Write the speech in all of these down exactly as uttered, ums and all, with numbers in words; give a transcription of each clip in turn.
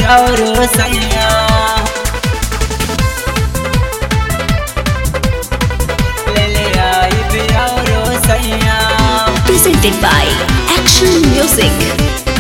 और सैया ले ले आई और सैया। Presented by Action Music.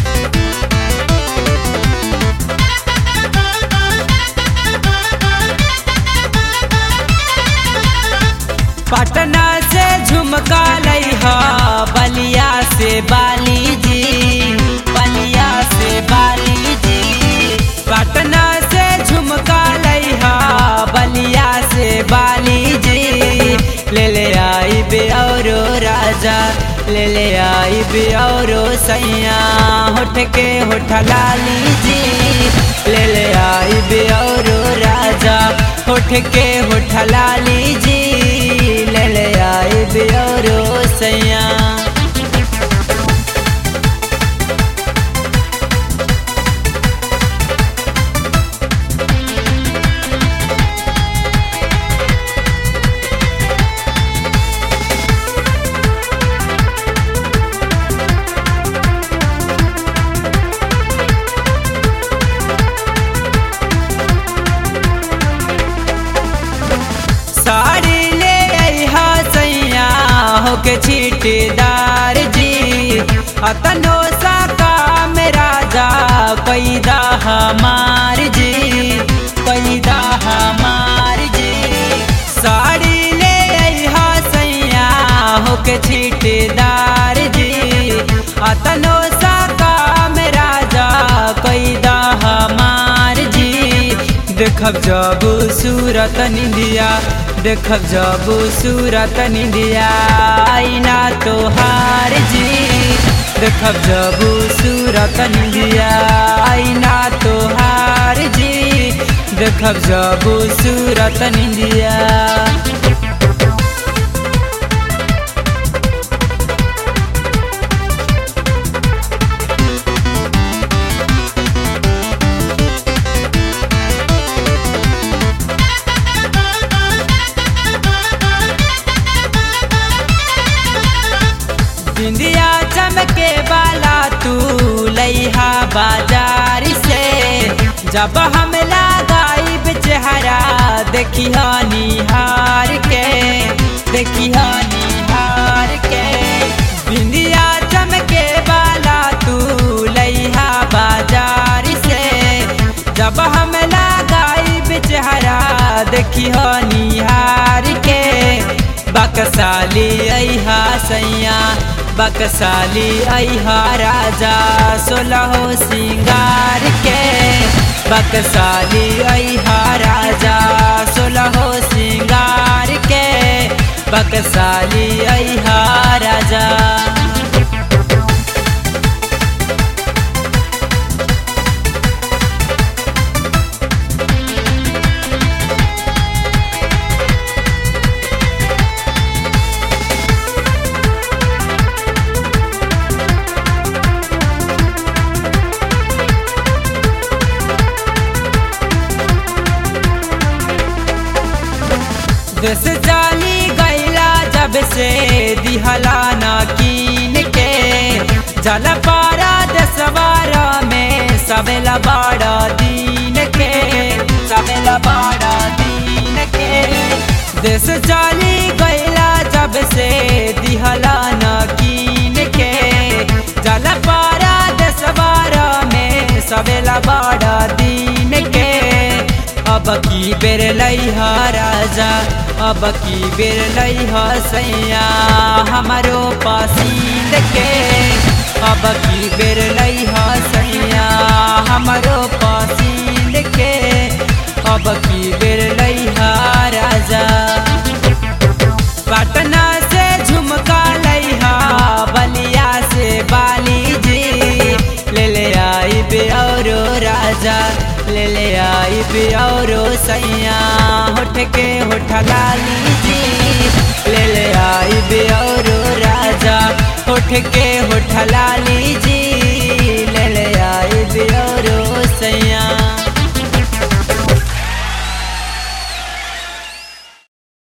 Patna से झुमका लइहा बलिया से बाली जी, बलिया से बाली जी। पटना से झुमका लइहा बलिया से बाली जी। ले ले आई बे और राजा ले ले आई बे और सैया होठ के होठ लाली जी। ले ले आई बे और राजा होठ के होठ लाली जी। ले ले आई बे और सैया। साड़ी ले आइहा सैया होके छीटेदार जी। अतनो सा काम राजा पैदा हमार जी, पैदा हमार जी। साड़ी ले आइहा सैया होके छीटेदार जी। अतनो सा काम राजा पैदा हमार जी। देखब जब सूरत निंदिया देखब जब सूरत निंदिया आईना तोहार जी। देखब जब सूरत निंदिया आईना तोहार जी। देखब जब सूरत निंदिया। बिंदिया चमके वाला तू लइहा बाजार से। जब हम लगाई चेहरा देखिया निहार के, देखिया निहार के। बिंदिया चमके वाला तू लइहा बाजार से। जब हम लगाई चेहरा देखिया निहार के। बकसाली अइहा सैया बकसाली अइहा राजा सोलहो सिंगार के। बकसाली अइहा राजा सोलहो सिंगार के। बकसाली अइहा राजा। देश जाली गैला जब से दिहला ना कीन के। जल पारा दसवारा में सबेला बाड़ा दीन के, सबेला बाड़ा दीन के। देश जाली गैला जब से दिहला ना कीन के। जल पारा दसवारा में सबेला बाड़ा दीन के। अब की बेर लइहा राजा अब की बेर लइहा सैया हमारो पसीद के। अब की बेर लइहा सैया हमारो पसीद के। अब की बेर लइहा राजा। पटना से झुमका लइहा बलिया से बाली जी। ले ले आई बे और राजा ले ले आई बे और सैया होठ के होठ लाली जी। ले ले आई बे और राजा होठ के होठ लाली जी।